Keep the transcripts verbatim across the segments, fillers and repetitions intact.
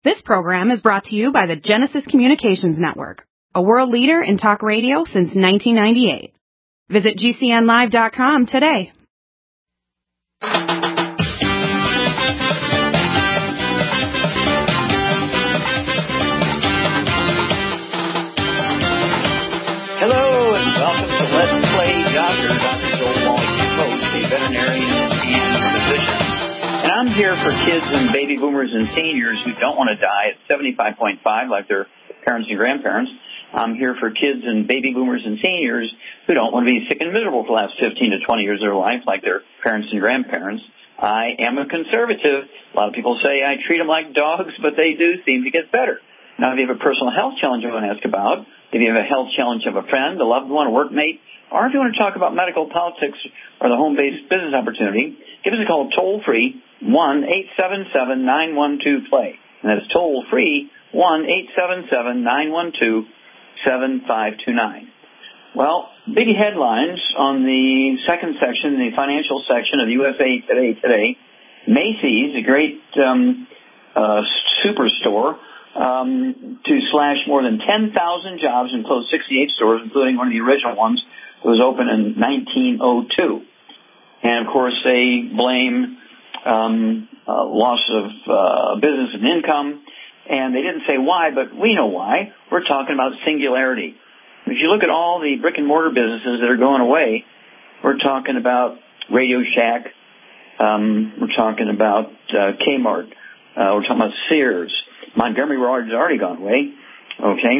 This program is brought to you by the Genesis Communications Network, a world leader in talk radio since nineteen ninety-eight. Visit G C N live dot com today. Hello and welcome to Let's Play Doctor. Doctor Joel Wally, host, a veterinarian and physician. And I'm here for kids and baby boomers and seniors who don't want to die at seventy-five point five like their parents and grandparents. I'm here for kids and baby boomers and seniors who don't want to be sick and miserable for the last fifteen to twenty years of their life like their parents and grandparents. I am a conservative. A lot of people say I treat them like dogs, but they do seem to get better. Now, if you have a personal health challenge you want to ask about, if you have a health challenge of a friend, a loved one, a workmate, or if you want to talk about medical politics or the home-based business opportunity, give us a call toll-free, one eight seven seven, nine one two, play. And that's toll-free, one eight seven seven, nine one two, seven five two nine. Well, big headlines on the second section, the financial section of U S A Today today. Macy's, a great um, uh, superstore, um, to slash more than ten thousand jobs and close sixty-eight stores, including one of the original ones that was opened in nineteen oh two. And, of course, they blame um, uh, loss of uh, business and income. And they didn't say why, but we know why. We're talking about singularity. If you look at all the brick-and-mortar businesses that are going away, we're talking about Radio Shack. Um, we're talking about uh, Kmart. Uh, we're talking about Sears. Montgomery Ward's already gone away. Okay?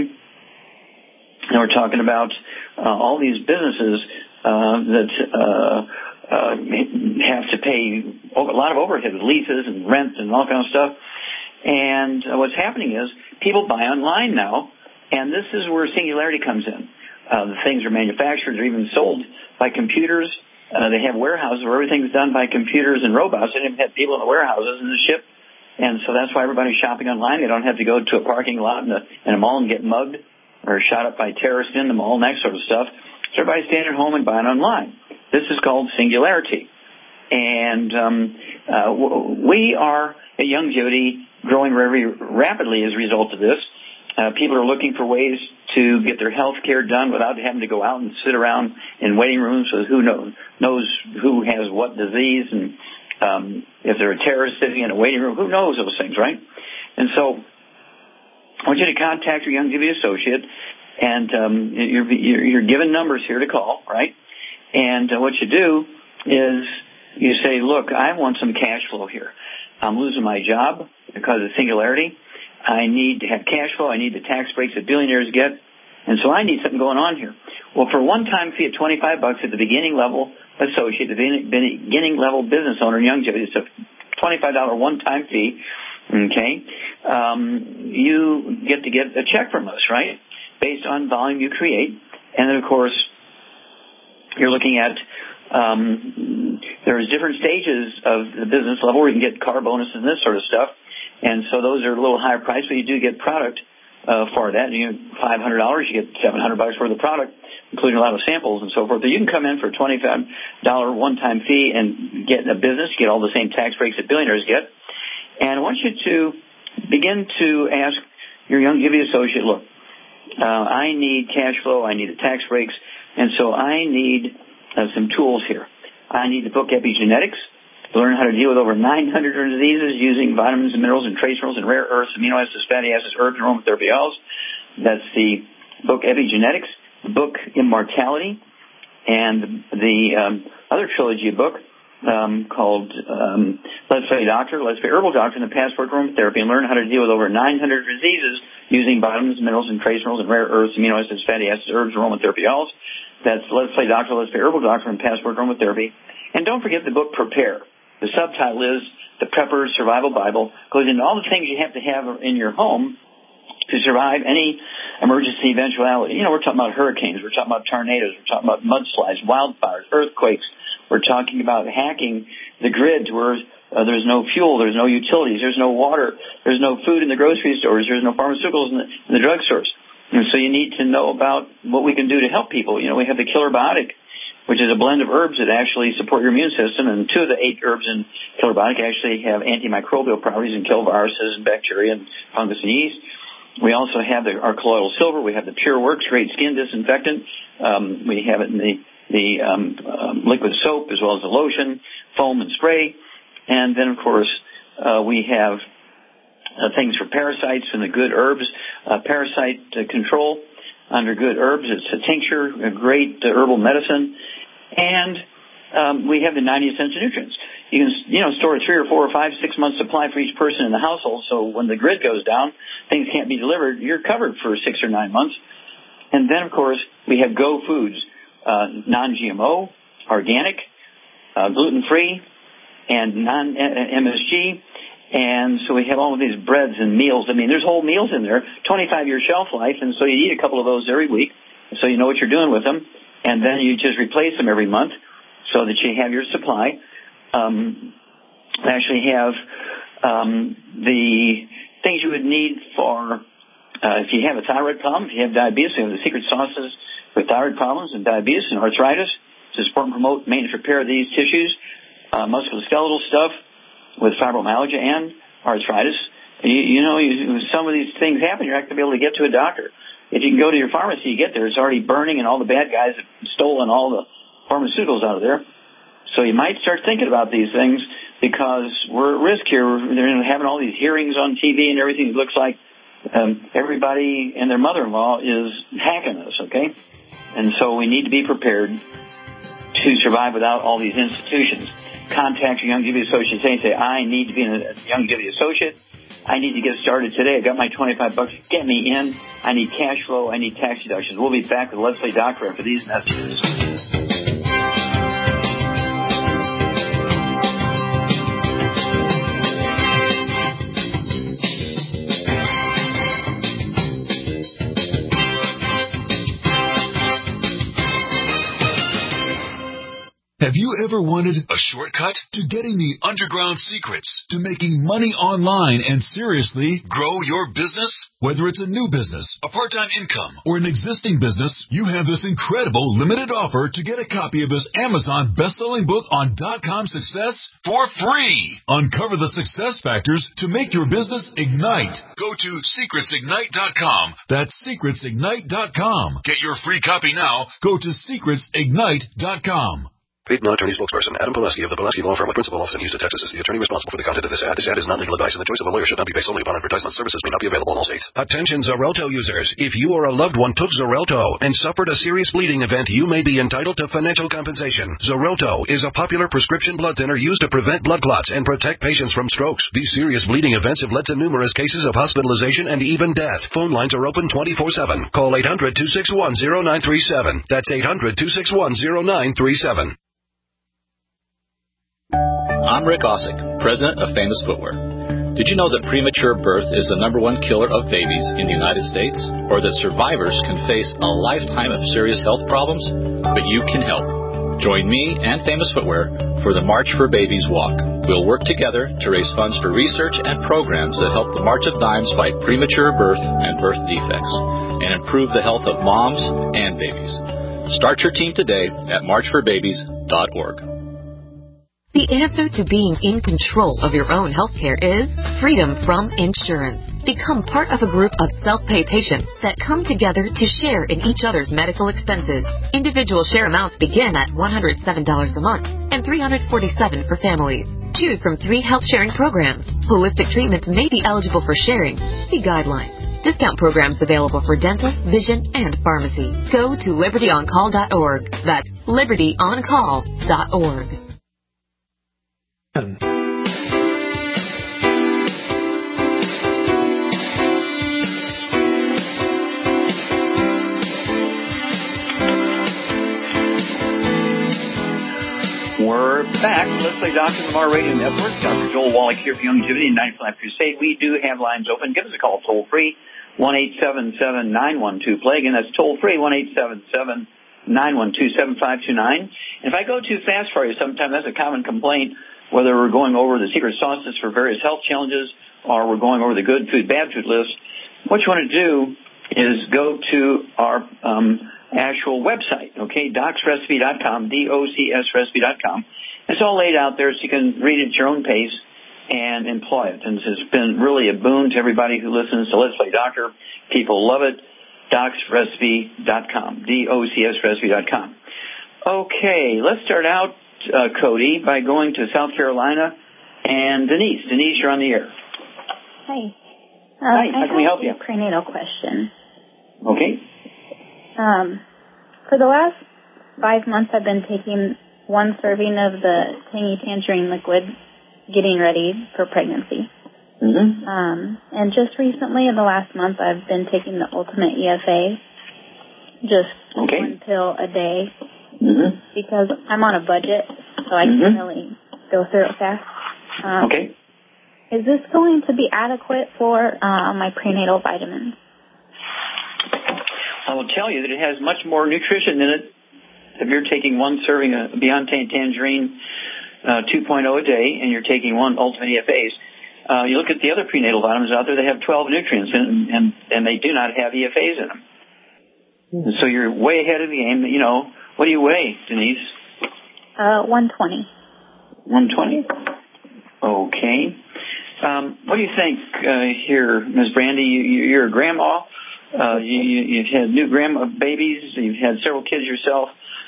And we're talking about uh, all these businesses uh, that uh, uh, have to pay a lot of overhead with leases and rent and all kind of stuff. And uh, what's happening is people buy online now, and this is where singularity comes in. Uh, the things are manufactured or even sold by computers. Uh, they have warehouses where everything's done by computers and robots. They don't even have people in the warehouses and the ship. And so that's why everybody's shopping online. They don't have to go to a parking lot in a, in a mall and get mugged or shot up by terrorists in the mall and that sort of stuff. So everybody's staying at home and buying online. This is called singularity. And um, uh, we are at Youngevity growing very rapidly as a result of this. Uh, people are looking for ways to get their health care done without having to go out and sit around in waiting rooms with who knows, knows who has what disease, and um, if they're a terrorist sitting in a waiting room, who knows those things, right? And so I want you to contact your Youngevity associate, and um, you're, you're, you're given numbers here to call, right? And uh, what you do is you say, look, I want some cash flow here. I'm losing my job because of singularity. I need to have cash flow. I need the tax breaks that billionaires get. And so I need something going on here. Well, for a one-time fee of twenty-five bucks at the beginning level associate, the beginning level business owner in Youngevity, it's a twenty-five dollars one-time fee, okay, um, you get to get a check from us, right, based on volume you create. And then, of course, you're looking at Um, there's different stages of the business level where you can get car bonuses and this sort of stuff. And so those are a little higher price, but you do get product uh, for that. And you get five hundred dollars, you get seven hundred bucks worth of product, including a lot of samples and so forth. But you can come in for a twenty-five dollars one-time fee and get a business, get all the same tax breaks that billionaires get. And I want you to begin to ask your Youngevity associate, look, uh, I need cash flow, I need the tax breaks, and so I need Uh, some tools here. I need the book Epigenetics to learn how to deal with over nine hundred diseases using vitamins and minerals and trace minerals and rare earths, amino acids, fatty acids, herbs, and aromatherapy oils. That's the book Epigenetics, the book Immortality, and the um, other trilogy of book um, called um, Let's Play Doctor, Let's Play Herbal Doctor, and the Passport to Aromatherapy, and learn how to deal with over nine hundred diseases using vitamins, minerals, and trace minerals and rare earths, amino acids, fatty acids, herbs, and aromatherapy oils. That's Let's Play Doctor, Let's Play Herbal Doctor, and Passport to Aromatherapy. And don't forget the book Prepare. The subtitle is The Prepper's Survival Bible. Goes into all the things you have to have in your home to survive any emergency eventuality. You know, we're talking about hurricanes. We're talking about tornadoes. We're talking about mudslides, wildfires, earthquakes. We're talking about hacking the grid where uh, there's no fuel, there's no utilities, there's no water, there's no food in the grocery stores, there's no pharmaceuticals in the, in the drugstores. And so you need to know about what we can do to help people. You know, we have the Killer Biotic which is a blend of herbs that actually support your immune system. And two of the eight herbs in Killer Biotic actually have antimicrobial properties and kill viruses and bacteria and fungus and yeast. We also have the, our colloidal silver. We have the Pure Works, great skin disinfectant. Um, we have it in the, the um, um, liquid soap as well as the lotion, foam and spray. And then, of course, uh, we have uh, things for parasites and the good herbs. Uh, parasite uh, control under good herbs. It's a tincture, a great uh, herbal medicine. And um, we have the ninety essential nutrients. You can, you know, store a three or four or five, six month supply for each person in the household. So when the grid goes down, things can't be delivered. You're covered for six or nine months. And then, of course, we have Go Foods, uh, non-G M O, organic, uh, gluten-free, and non-M S G. And so we have all of these breads and meals. I mean, there's whole meals in there, twenty-five year shelf life. And so you eat a couple of those every week so you know what you're doing with them. And then you just replace them every month so that you have your supply. Um, I actually have um, the things you would need for uh, if you have a thyroid problem, if you have diabetes. We have the secret sauces for thyroid problems and diabetes and arthritis to support and promote maintenance repair of these tissues, uh, musculoskeletal stuff with fibromyalgia and arthritis. You, you know, you, some of these things happen, you're not going to be able to get to a doctor. If you can go to your pharmacy, you get there, it's already burning and all the bad guys have stolen all the pharmaceuticals out of there. So you might start thinking about these things because we're at risk here. They're having all these hearings on T V and everything. It looks like um, everybody and their mother-in-law is hacking us, okay? And so we need to be prepared to survive without all these institutions. Contact your Youngevity associate and say, I need to be a Youngevity associate. I need to get started today. I got my twenty-five bucks. Get me in. I need cash flow. I need tax deductions. We'll be back with Leslie Doctor after these messages. Have you ever wanted a shortcut to getting the underground secrets to making money online and seriously grow your business? Whether it's a new business, a part-time income, or an existing business, you have this incredible limited offer to get a copy of this Amazon best-selling book on dot-com success for free. Uncover the success factors to make your business ignite. Go to secrets ignite dot com. That's secrets ignite dot com. Get your free copy now. Go to secrets ignite dot com. Paid non-attorney spokesperson Adam Pulaski of the Pulaski Law Firm, a principal office in Houston, Texas, is the attorney responsible for the content of this ad. This ad is not legal advice, and the choice of a lawyer should not be based solely upon advertisement. Services may not be available in all states. Attention Xarelto users. If you or a loved one took Xarelto and suffered a serious bleeding event, you may be entitled to financial compensation. Xarelto is a popular prescription blood thinner used to prevent blood clots and protect patients from strokes. These serious bleeding events have led to numerous cases of hospitalization and even death. Phone lines are open twenty-four seven. Call eight hundred, two six one, zero nine three seven. That's eight hundred, two six one, zero nine three seven. I'm Rick Osick, president of Famous Footwear. Did you know that premature birth is the number one killer of babies in the United States? Or that survivors can face a lifetime of serious health problems? But you can help. Join me and Famous Footwear for the March for Babies Walk. We'll work together to raise funds for research and programs that help the March of Dimes fight premature birth and birth defects and improve the health of moms and babies. Start your team today at march for babies dot org. The answer to being in control of your own healthcare is freedom from insurance. Become part of a group of self-pay patients that come together to share in each other's medical expenses. Individual share amounts begin at one hundred seven dollars a month and three hundred forty-seven dollars for families. Choose from three health sharing programs. Holistic treatments may be eligible for sharing. See guidelines. Discount programs available for dental, vision, and pharmacy. Go to liberty on call dot org. That's liberty on call dot org. We're back. Leslie Doctor from our radio network. Doctor Joel Wallach here for Youngevity and ninety-five Crusade. We do have lines open. Give us a call toll free, one eight seven seven, nine one two, play. Again, that's toll free, one eight seven seven, nine one two, seven five two nine. And if I go too fast for you, sometimes that's a common complaint, whether we're going over the secret sauces for various health challenges or we're going over the good food, bad food list. What you want to do is go to our um, actual website, okay, docs recipe dot com, D O C S recipe dot com. It's all laid out there so you can read it at your own pace and employ it. And it's been really a boon to everybody who listens to Let's Play Doctor. People love it. docs recipe dot com, D O C S recipe dot com. Okay, let's start out, uh, Cody, by going to South Carolina and Denise. Denise, you're on the air. Hi. Um, Hi, how can we help you? I have a prenatal question. Okay. Um, for the last five months, I've been taking one serving of the tangy tangerine liquid, getting ready for pregnancy. Mm-hmm. Um, and just recently, in the last month, I've been taking the Ultimate E F A, just okay. one pill a day, mm-hmm. because I'm on a budget, so I mm-hmm. can't really go through it fast. Um, okay. Is this going to be adequate for uh, my prenatal vitamins? I will tell you that it has much more nutrition in it if you're taking one serving of Beyond Tangerine uh, two point oh a day and you're taking one Ultimate E F As. Uh, you look at the other prenatal vitamins out there, they have twelve nutrients in them, and, and they do not have E F As in them. Mm. So you're way ahead of the game. You know, what do you weigh, Denise? Uh, one twenty. one twenty? Okay. Um, what do you think uh, here, Miz Brandy? You, you're a grandma. Uh, you, you've had new grandma babies. You've had several kids yourself.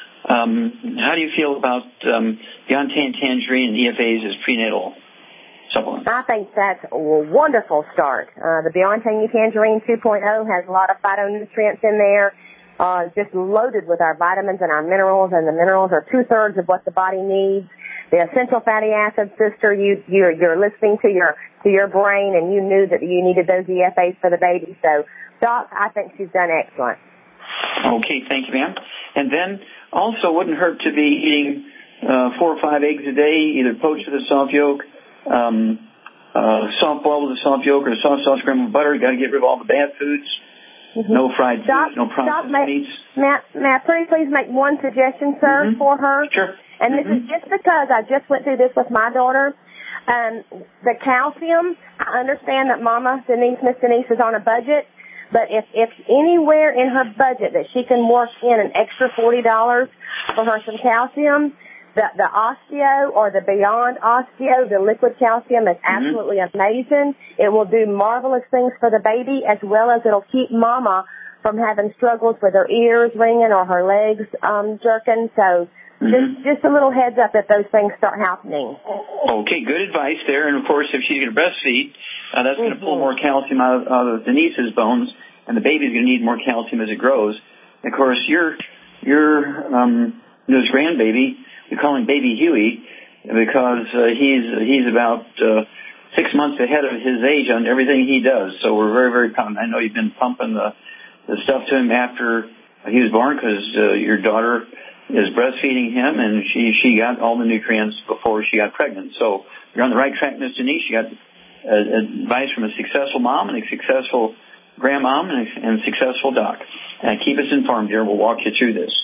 Um, how do you feel about um, Beyond Tangerine and E F As as prenatal supplements? I think that's a wonderful start. Uh, the Beyond Tangerine two point oh has a lot of phytonutrients in there, uh, just loaded with our vitamins and our minerals, and the minerals are two-thirds of what the body needs. The essential fatty acids, sister, you, you're, you're listening to your to your brain, and you knew that you needed those E F As for the baby. So, Doc, I think she's done excellent. Okay, thank you, ma'am. And then also wouldn't hurt to be eating uh, four or five eggs a day, either poached with a soft yolk, um, uh, soft boiled with a soft yolk, or soft sauce scrambled butter. You got to get rid of all the bad foods. Mm-hmm. No fried Doc, foods, no processed Doc, meats. Matt, Matt, pretty please make one suggestion, sir, mm-hmm. for her. Sure. And mm-hmm. this is just because I just went through this with my daughter. Um, the calcium, I understand that Mama Denise, Miss Denise, is on a budget, but if, if anywhere in her budget that she can work in an extra forty dollars for her some calcium, the, the Osteo or the Beyond Osteo, the liquid calcium is absolutely mm-hmm. amazing. It will do marvelous things for the baby, as well as it'll keep Mama from having struggles with her ears ringing or her legs um, jerking. So mm-hmm. just just a little heads up if those things start happening. Okay, good advice there. And, of course, if she's going to breastfeed, uh, that's mm-hmm. going to pull more calcium out of, out of Denise's bones, and the baby's going to need more calcium as it grows. And, of course, your, your um, this grandbaby, we call him Baby Huey because uh, he's he's about uh, six months ahead of his age on everything he does. So we're very, very proud. I know you've been pumping the, the stuff to him after he was born because uh, your daughter is breastfeeding him, and she, she got all the nutrients before she got pregnant. So you're on the right track, Miss Denise. You got uh, advice from a successful mom and a successful grandmom and a, and a successful doc. Uh, keep us informed, dear. We'll walk you through this.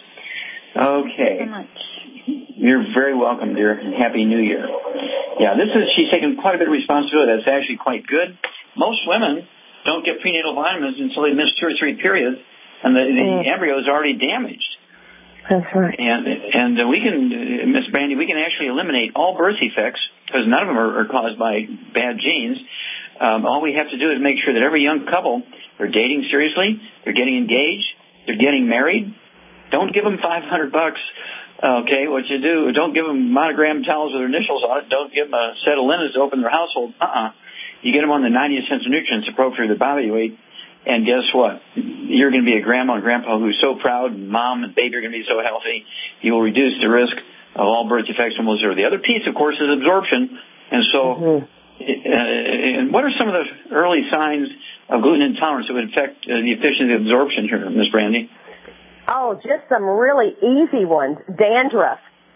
Okay. Thank you so much. You're very welcome, dear, and Happy New Year. Yeah, this is, she's taken quite a bit of responsibility. That's actually quite good. Most women don't get prenatal vitamins until they miss two or three periods, and the, the mm. embryo is already damaged. That's right. And, and uh, we can, uh, Miss Brandy, we can actually eliminate all birth defects, because none of them are, are caused by bad genes. Um, all we have to do is make sure that every young couple, they're dating seriously, they're getting engaged, they're getting married. Don't give them five hundred bucks. Okay, what you do, don't give them monogram towels with their initials on it. Don't give them a set of linens to open their household. Uh-uh. You get them on the ninety essential nutrients appropriate to their body weight, and guess what? You're going to be a grandma and grandpa who's so proud, and mom and baby are going to be so healthy. You will reduce the risk of all birth defects from will zero. The other piece, of course, is absorption. And so, mm-hmm. uh, and what are some of the early signs of gluten intolerance that would affect uh, the efficiency of absorption here, Miz Brandy? Oh, just some really easy ones. Dandruff,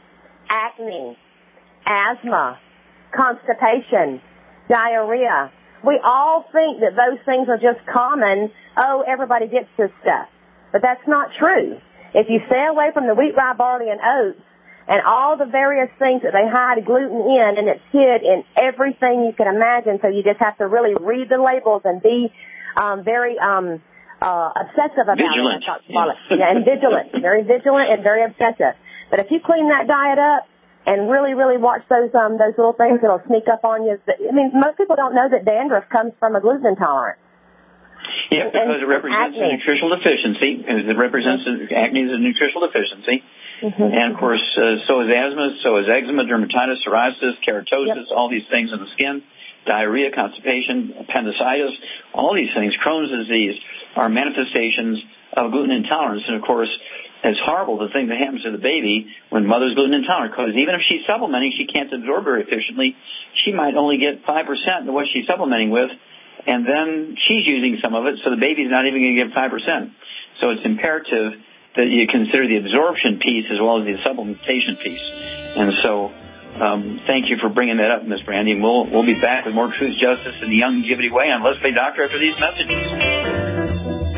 acne, asthma, constipation, diarrhea. We all think that those things are just common. Oh, everybody gets this stuff. But that's not true. If you stay away from the wheat, rye, barley, and oats, and all the various things that they hide gluten in, and it's hid in everything you can imagine, so you just have to really read the labels and be um, very... um uh, obsessive about vigilant. it, Doctor Wallach. Yeah, and vigilant, very vigilant and very obsessive. But if you clean that diet up and really, really watch those um those little things that'll sneak up on you. I mean, most people don't know that dandruff comes from a gluten intolerance. Yeah, because it represents a nutritional deficiency. It represents acne as a nutritional deficiency. Mm-hmm. And, of course, uh, so is asthma, so is eczema, dermatitis, psoriasis, keratosis, yep. all these things in the skin, diarrhea, constipation, appendicitis, all these things, Crohn's disease, are manifestations of gluten intolerance. And, of course, it's horrible the thing that happens to the baby when mother's gluten intolerant, because even if she's supplementing, she can't absorb very efficiently. She might only get five percent of what she's supplementing with, and then she's using some of it, so the baby's not even going to get five percent. So it's imperative that you consider the absorption piece as well as the supplementation piece. And so um, thank you for bringing that up, Miz Brandy. And we'll, we'll be back with more Truth, Justice, and the Youngevity Way on Let's Play Doctor after these messages.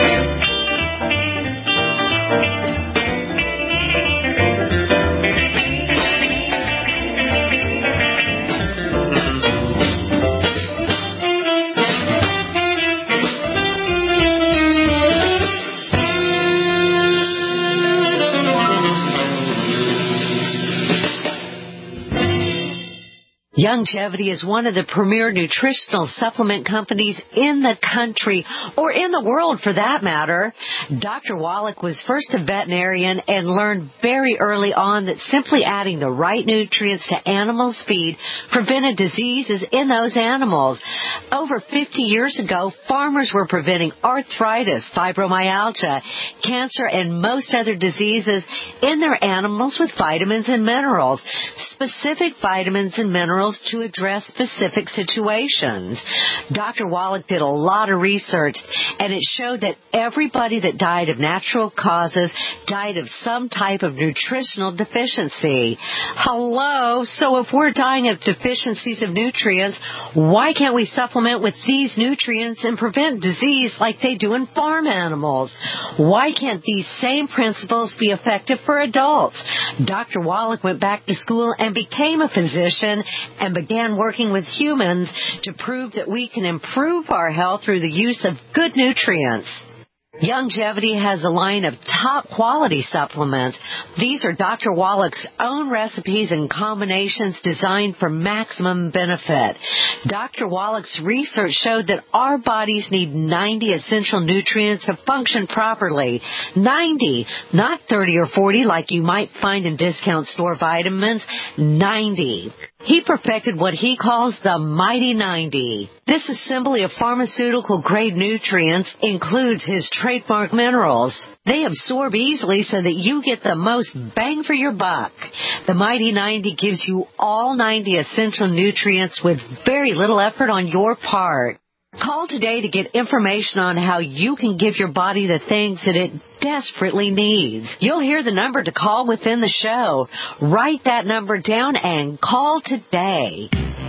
Youngevity is one of the premier nutritional supplement companies in the country, or in the world for that matter. Doctor Wallach was first a veterinarian and learned very early on that simply adding the right nutrients to animals' feed prevented diseases in those animals. Over fifty years ago, farmers were preventing arthritis, fibromyalgia, cancer, and most other diseases in their animals with vitamins and minerals, specific vitamins and minerals to address specific situations. Doctor Wallach did a lot of research, and it showed that everybody that died of natural causes died of some type of nutritional deficiency. Hello? So if we're dying of deficiencies of nutrients, why can't we supplement with these nutrients and prevent disease like they do in farm animals? Why can't these same principles be effective for adults? Doctor Wallach went back to school and became a physician and began working with humans to prove that we can improve our health through the use of good nutrients. Youngevity has a line of top-quality supplements. These are Doctor Wallach's own recipes and combinations designed for maximum benefit. Doctor Wallach's research showed that our bodies need ninety essential nutrients to function properly. ninety, not thirty or forty like you might find in discount store vitamins. ninety. He perfected what he calls the Mighty ninety. This assembly of pharmaceutical-grade nutrients includes his trademark minerals. They absorb easily so that you get the most bang for your buck. The Mighty ninety gives you all ninety essential nutrients with very little effort on your part. Call today to get information on how you can give your body the things that it desperately needs. You'll hear the number to call within the show. Write that number down and call today.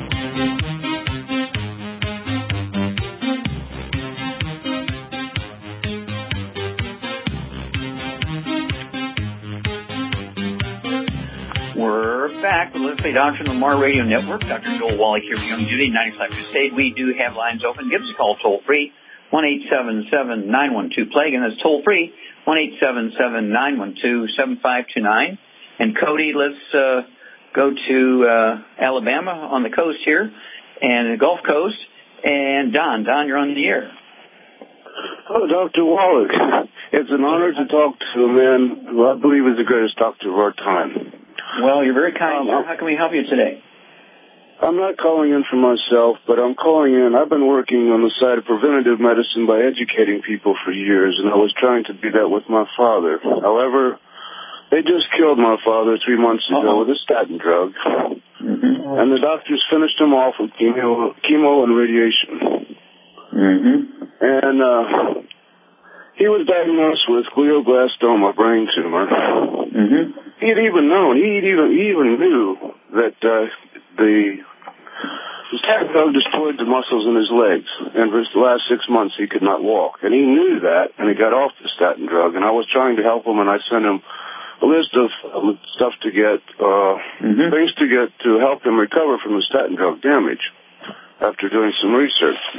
We're back with Let's Play Doctor on the Mar Radio Network. Doctor Joel Wallach here from Youngevity, ninety-five Crusade. We do have lines open. Give us a call toll-free, one eight seven seven, nine one two, plague, and that's toll-free, one eight seven seven, nine one two, seven five two nine. And Cody, let's uh, go to uh, Alabama on the coast here, and the Gulf Coast. And Don, Don, you're on the air. Oh, Doctor Wallach, it's an honor to talk to a man who I believe is the greatest doctor of our time. Well, you're very kind. Um, How can we help you today? I'm not calling in for myself, but I'm calling in. I've been working on the side of preventative medicine by educating people for years, and I was trying to do that with my father. However, they just killed my father three months ago Uh-oh. with a statin drug, mm-hmm. and the doctors finished him off with chemo, chemo and radiation. Mm-hmm. And uh, he was diagnosed with glioblastoma, brain tumor. Mm-hmm. He had even known, he even he even knew that uh, the, the statin drug destroyed the muscles in his legs, and for the last six months he could not walk. And he knew that, and he got off the statin drug, and I was trying to help him, and I sent him a list of um, stuff to get, uh, mm-hmm. things to get to help him recover from the statin drug damage after doing some research.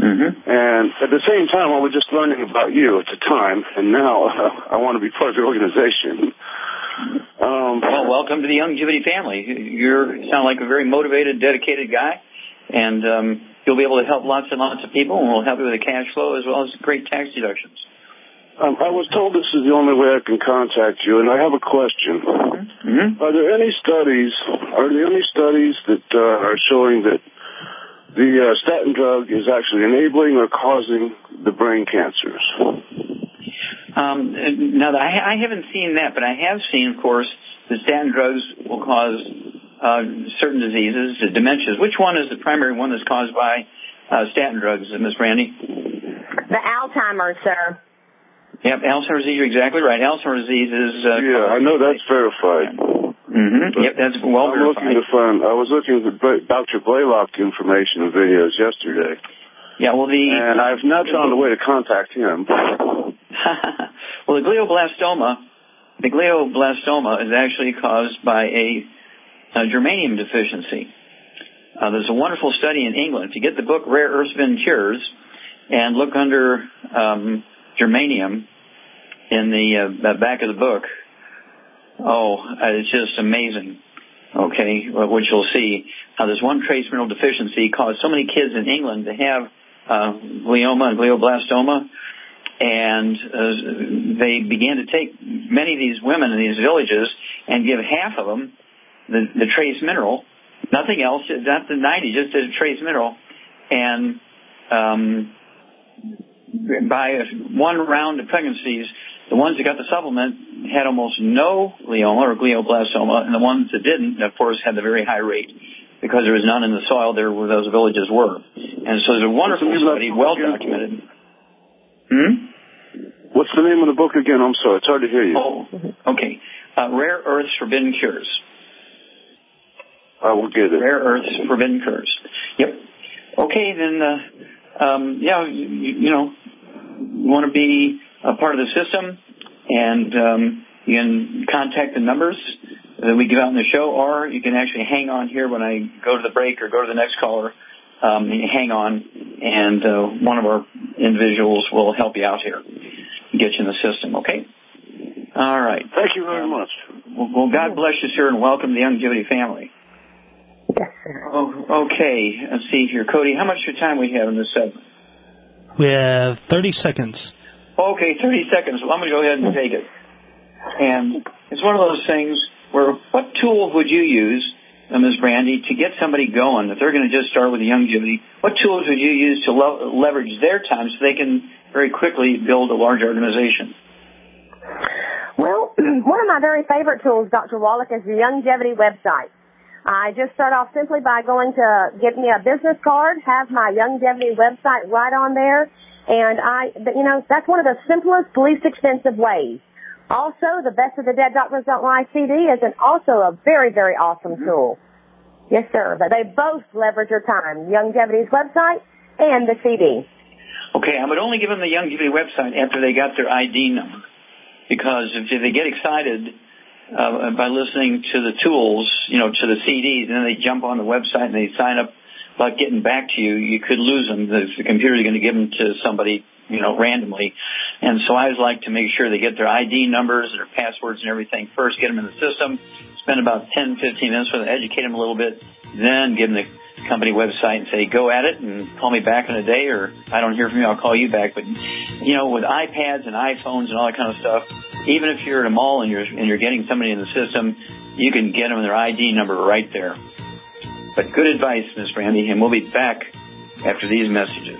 Mm-hmm. And at the same time, I was just learning about you at the time, and now uh, I want to be part of your organization. Um, well, welcome to the Youngevity family. You sound like a very motivated, dedicated guy, and um, you'll be able to help lots and lots of people, and we'll help you with the cash flow as well as great tax deductions. Um, I was told this is the only way I can contact you, and I have a question. Mm-hmm. Are there any studies? Are there any studies that uh, are showing that the uh, statin drug is actually enabling or causing the brain cancers? Um, now, I, I haven't seen that, but I have seen, of course, that statin drugs will cause uh, certain diseases, uh, dementias. Which one is the primary one that's caused by uh, statin drugs, uh, Miz Brandy? The Alzheimer's, sir. Yep, Alzheimer's disease, you're exactly right. Alzheimer's disease is... Uh, yeah, I know that's verified. Mm-hmm. Yep, that's well I'm verified. Looking to find, I was looking at Doctor Blaylock information and videos yesterday. Yeah, well, the... And I've not found a way to contact him. Well, the glioblastoma, the glioblastoma is actually caused by a, a germanium deficiency. Uh, there's a wonderful study in England. If you get the book Rare Earths Forbidden Cures and look under um, germanium in the uh, back of the book, oh, it's just amazing. Okay, which you'll see. Now, there's one trace mineral deficiency caused so many kids in England to have uh, glioma and glioblastoma. And uh, they began to take many of these women in these villages and give half of them the, the trace mineral, nothing else, not the ninety, just the trace mineral. And um, by one round of pregnancies, the ones that got the supplement had almost no glioma or glioblastoma, and the ones that didn't, of course, had the very high rate because there was none in the soil there where those villages were. And so there's a wonderful study, well documented. Hmm? What's the name of the book again? I'm sorry, it's hard to hear you. Oh, okay. Uh, Rare Earths Forbidden Cures. I will get it. Rare Earths Forbidden Cures. Yep. Okay, then, uh, um, yeah, you, you know, you want to be a part of the system, and um, you can contact the numbers that we give out in the show, or you can actually hang on here when I go to the break or go to the next caller. Um, hang on, and uh, one of our individuals will help you out here, get you in the system, okay? All right. Thank you very much. Well, well God bless you, sir, and welcome to the Youngevity family. Yes, sir. Oh, okay. Let's see here. Cody, how much your time we have in this segment? We have thirty seconds. Okay, thirty seconds. Well, I'm going to go ahead and take it. And it's one of those things where what tool would you use, Uh, Miz Brandy, to get somebody going, if they're going to just start with the Youngevity, what tools would you use to le- leverage their time so they can very quickly build a large organization? Well, one of my very favorite tools, Doctor Wallach, is the Youngevity website. I just start off simply by going to get me a business card, have my Youngevity website right on there, and I, you know, that's one of the simplest, least expensive ways. Also, the Best of the Dead Doctors Don't Lie C D is an, also a very, very awesome tool. Yes, sir. But they both leverage your time, Youngevity's website and the C D. Okay, I would only give them the Youngevity website after they got their I D number. Because if they get excited uh, by listening to the tools, you know, to the C Ds, and then they jump on the website and they sign up about getting back to you, you could lose them. The, the computer is going to give them to somebody, you know, randomly. And so I always like to make sure they get their I D numbers, their passwords and everything first, get them in the system, spend about ten, fifteen minutes with them, educate them a little bit, then give them the company website and say, go at it and call me back in a day, or I don't hear from you, I'll call you back. But, you know, with iPads and iPhones and all that kind of stuff, even if you're at a mall and you're, and you're getting somebody in the system, you can get them their I D number right there. But good advice, Miz Brandy, and we'll be back after these messages.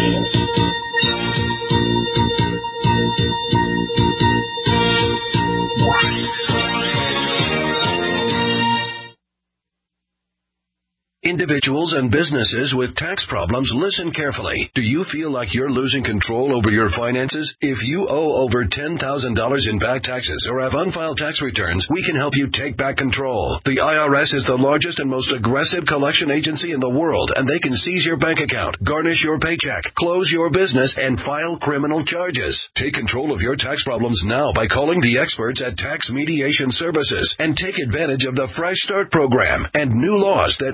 Individuals and businesses with tax problems, listen carefully. Do you feel like you're losing control over your finances? If you owe over ten thousand dollars in back taxes or have unfiled tax returns, we can help you take back control. The I R S is the largest and most aggressive collection agency in the world, and they can seize your bank account, garnish your paycheck, close your business, and file criminal charges. Take control of your tax problems now by calling the experts at Tax Mediation Services and take advantage of the Fresh Start program and new laws that may allow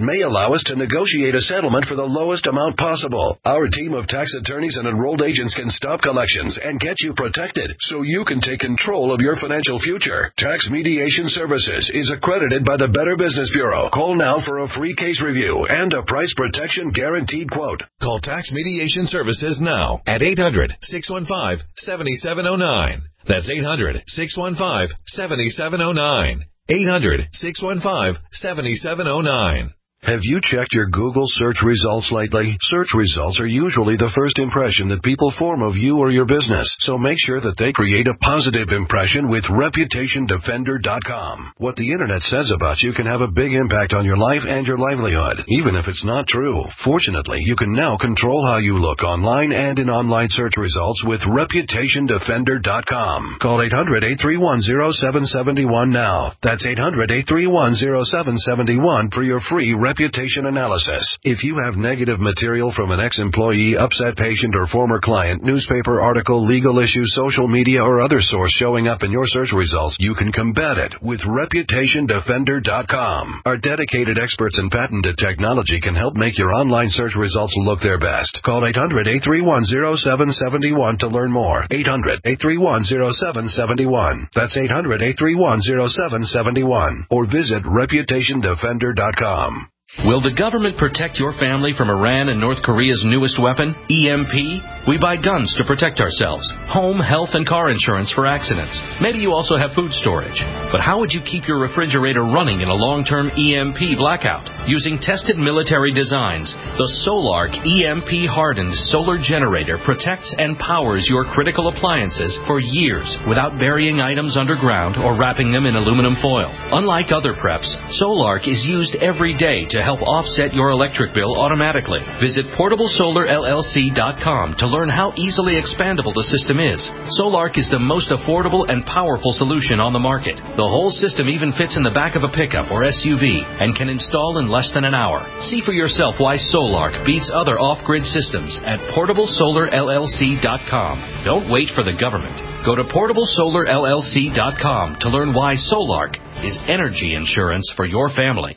allow us to negotiate a settlement for the lowest amount possible. Our team of tax attorneys and enrolled agents can stop collections and get you protected so you can take control of your financial future. Tax Mediation Services is accredited by the Better Business Bureau. Call now for a free case review and a price protection guaranteed quote. Call Tax Mediation Services now at eight hundred, six one five, seven seven zero nine. That's eight hundred, six one five, seven seven zero nine. eight hundred, six one five, seven seven zero nine. Have you checked your Google search results lately? Search results are usually the first impression that people form of you or your business, so make sure that they create a positive impression with Reputation Defender dot com. What the Internet says about you can have a big impact on your life and your livelihood, even if it's not true. Fortunately, you can now control how you look online and in online search results with Reputation Defender dot com. Call eight hundred, eight three one, zero seven seven one now. That's eight hundred, eight three one, zero seven seven one for your free reputation analysis. If you have negative material from an ex-employee, upset patient, or former client, newspaper article, legal issue, social media, or other source showing up in your search results, you can combat it with Reputation Defender dot com. Our dedicated experts in patented technology can help make your online search results look their best. Call eight hundred, eight three one, zero seven seven one to learn more. eight hundred, eight three one, zero seven seven one. That's eight hundred, eight three one, zero seven seven one. Or visit Reputation Defender dot com. Will the government protect your family from Iran and North Korea's newest weapon, E M P? We buy guns to protect ourselves, home, health, and car insurance for accidents. Maybe you also have food storage. But how would you keep your refrigerator running in a long-term E M P blackout? Using tested military designs, the Solark E M P-hardened solar generator protects and powers your critical appliances for years without burying items underground or wrapping them in aluminum foil. Unlike other preps, Solark is used every day to help offset your electric bill automatically. Visit portable solar L L C dot com to learn how easily expandable the system is. Solark is the most affordable and powerful solution on the market. The whole system even fits in the back of a pickup or S U V and can install in less than an hour. See for yourself why Solark beats other off-grid systems at portable solar L L C dot com. Don't wait for the government. Go to portable solar L L C dot com to learn why Solark is energy insurance for your family.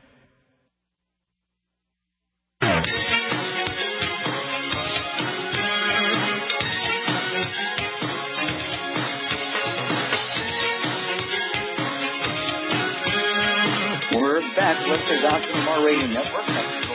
We're back with the Doctor Lamar Radio Network.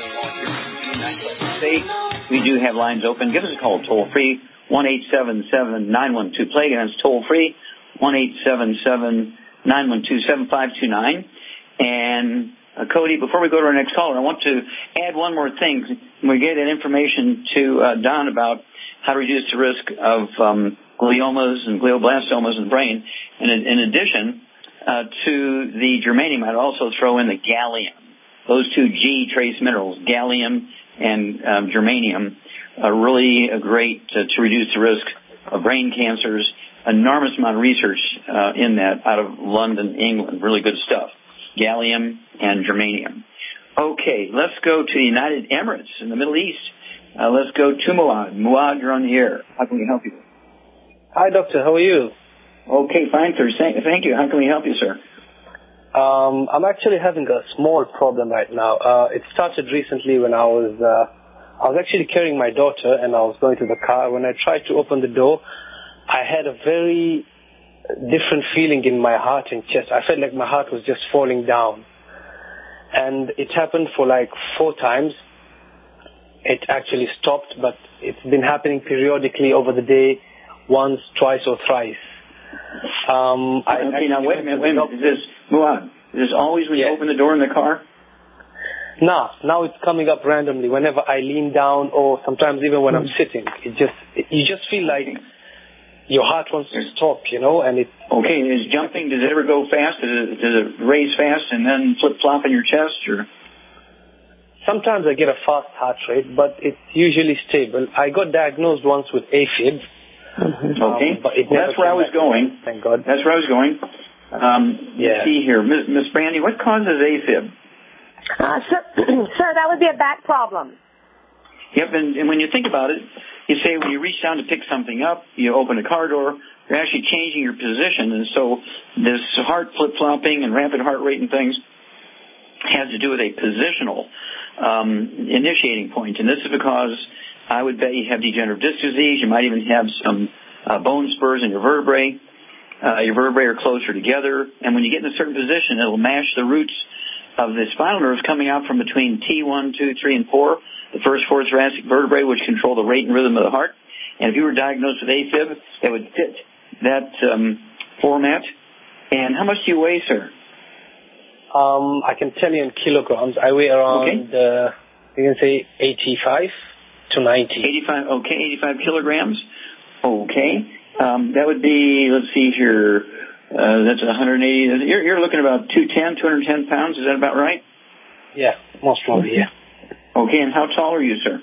We do have lines open. Give us a call toll free, one eight seven seven, nine one two, play. Again, it's toll free, one eight seven seven, nine one two, seven five two nine. And uh, Cody, before we go to our next caller, I want to add one more thing. We gave that information to uh, Don about how to reduce the risk of um, gliomas and glioblastomas in the brain. And in, in addition uh, to the germanium, I'd also throw in the gallium. Those two G trace minerals, gallium and um, germanium, are really uh, great to, to reduce the risk of brain cancers. Enormous amount of research uh, in that out of London, England. Really good stuff. Gallium and germanium. Okay, let's go to the United Emirates in the Middle East. Uh, let's go to Muad. Muad, you're on the air. How can we help you? Hi, doctor. How are you? Okay, fine, sir. Thank you. How can we help you, sir? Um, I'm actually having a small problem right now. Uh, it started recently when I was, uh, I was actually carrying my daughter and I was going to the car. When I tried to open the door, I had a very different feeling in my heart and chest. I felt like my heart was just falling down. And it happened for like four times. It actually stopped, but it's been happening periodically over the day, once, twice, or thrice. Um, I okay, now wait a minute, wait a minute. Is this, Muad, is this always when yeah. you open the door in the car? No, now it's coming up randomly whenever I lean down or sometimes even when mm. I'm sitting. It just, it, you just feel like your heart wants to stop, you know, and it... Okay, is jumping, does it ever go fast? Does it, does it raise fast and then flip-flop in your chest, or...? Sometimes I get a fast heart rate, but it's usually stable. I got diagnosed once with AFib. Mm-hmm. Okay, um, but it well, that's where I was going. Thank God. That's where I was going. Um, yeah. Let's see here. Miss Brandy, what causes AFib? Uh, sir, sir, that would be a back problem. Yep, and, and when you think about it, you say when you reach down to pick something up, you open a car door, you're actually changing your position, and so this heart flip-flopping and rapid heart rate and things has to do with a positional um, initiating point. And this is because I would bet you have degenerative disc disease. You might even have some uh, bone spurs in your vertebrae. Uh, your vertebrae are closer together. And when you get in a certain position, it'll mash the roots of the spinal nerves coming out from between T one, two, three, and four, the first four thoracic vertebrae, which control the rate and rhythm of the heart. And if you were diagnosed with AFib, that would fit that um, format. And how much do you weigh, sir? Um, I can tell you in kilograms. I weigh around, okay. uh, you can say eighty-five to ninety. eighty-five, okay, eighty-five kilograms. Okay. Um, that would be, let's see here, uh, that's one hundred eighty. You're, you're looking about two ten, two hundred ten pounds. Is that about right? Yeah, most probably, yeah. Okay, and how tall are you, sir?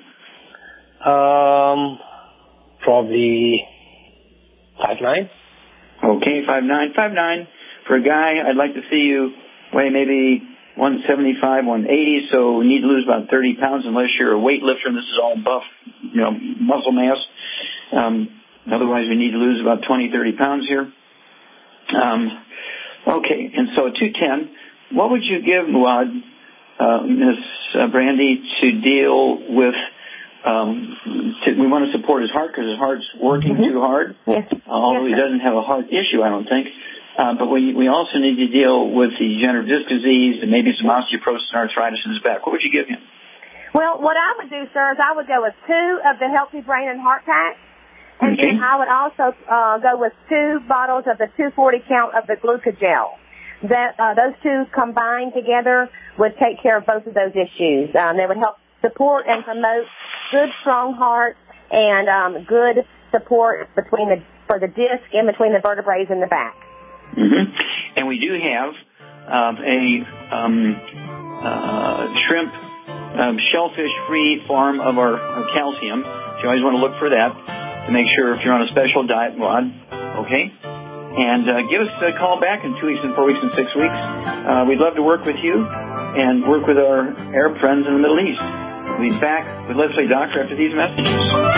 Um, probably five nine. Okay, five nine. five nine. For a guy, I'd like to see you weigh maybe one seventy-five, one eighty, so we need to lose about thirty pounds unless you're a weightlifter and this is all buff, you know, muscle mass. Um, otherwise, we need to lose about twenty, thirty pounds here. Um, okay, and so at two ten, what would you give Muad, uh, Miss Brandy, to deal with, um, to, we want to support his heart because his heart's working mm-hmm. too hard, yes. although yes, he doesn't have a heart issue, I don't think. Uh, but we, we also need to deal with the degenerative disc disease and maybe some osteoporosis and arthritis in his back. What would you give him? Well, what I would do, sir, is I would go with two of the Healthy Brain and Heart Pack, and okay. then I would also uh, go with two bottles of the two forty count of the Glucogel. That uh, those two combined together would take care of both of those issues. Um, they would help support and promote good, strong heart and um, good support between the for the disc in between the vertebrae in the back. Mm-hmm. And we do have um, a um, uh, shrimp, um, shellfish-free form of our, our calcium. So you always want to look for that to make sure if you're on a special diet, Muad, okay? And uh, give us a call back in two weeks and four weeks and six weeks. Uh, we'd love to work with you and work with our Arab friends in the Middle East. We'll be back with Let's Play Doctor after these messages.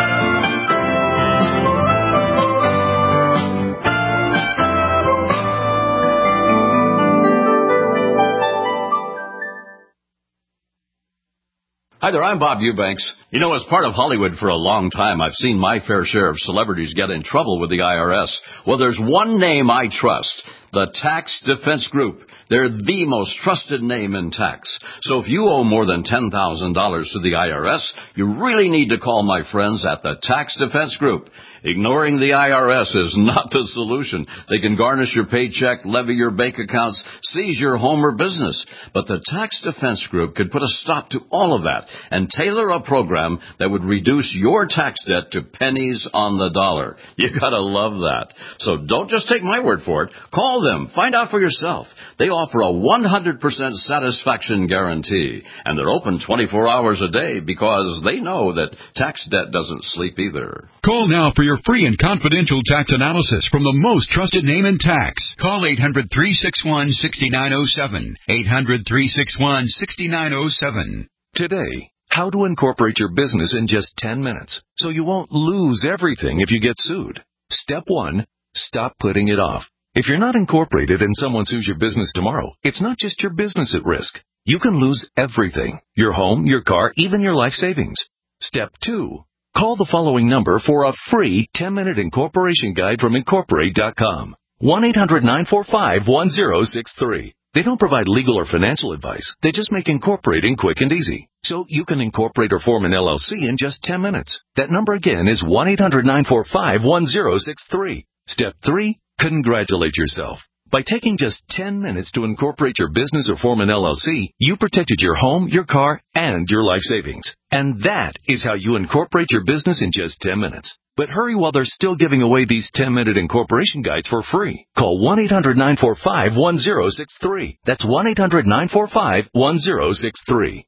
Hi there, I'm Bob Eubanks. You know, as part of Hollywood for a long time, I've seen my fair share of celebrities get in trouble with the I R S. Well, there's one name I trust, the Tax Defense Group. They're the most trusted name in tax. So if you owe more than ten thousand dollars to the I R S, you really need to call my friends at the Tax Defense Group. Ignoring the I R S is not the solution. They can garnish your paycheck, levy your bank accounts, seize your home or business. But the Tax Defense Group could put a stop to all of that and tailor a program that would reduce your tax debt to pennies on the dollar. You gotta love that. So don't just take my word for it. Call them. Find out for yourself. They offer a one hundred percent satisfaction guarantee. And they're open twenty-four hours a day because they know that tax debt doesn't sleep either. Call now for your free and confidential tax analysis from the most trusted name in tax. Call eight hundred, three six one, six nine zero seven. eight hundred, three six one, six nine zero seven. Today, how to incorporate your business in just ten minutes so you won't lose everything if you get sued. Step one, stop putting it off. If you're not incorporated and someone sues your business tomorrow, it's not just your business at risk. You can lose everything, your home, your car, even your life savings. Step two, call the following number for a free ten-minute incorporation guide from Incorporate dot com. one eight hundred, nine four five, one zero six three. They don't provide legal or financial advice. They just make incorporating quick and easy. So you can incorporate or form an L L C in just ten minutes. That number again is one eight hundred, nine four five, one zero six three. Step three, congratulate yourself. By taking just ten minutes to incorporate your business or form an L L C, you protected your home, your car, and your life savings. And that is how you incorporate your business in just ten minutes. But hurry while they're still giving away these ten-minute incorporation guides for free. Call one eight hundred, nine four five, one zero six three. That's one eight hundred, nine four five, one zero six three.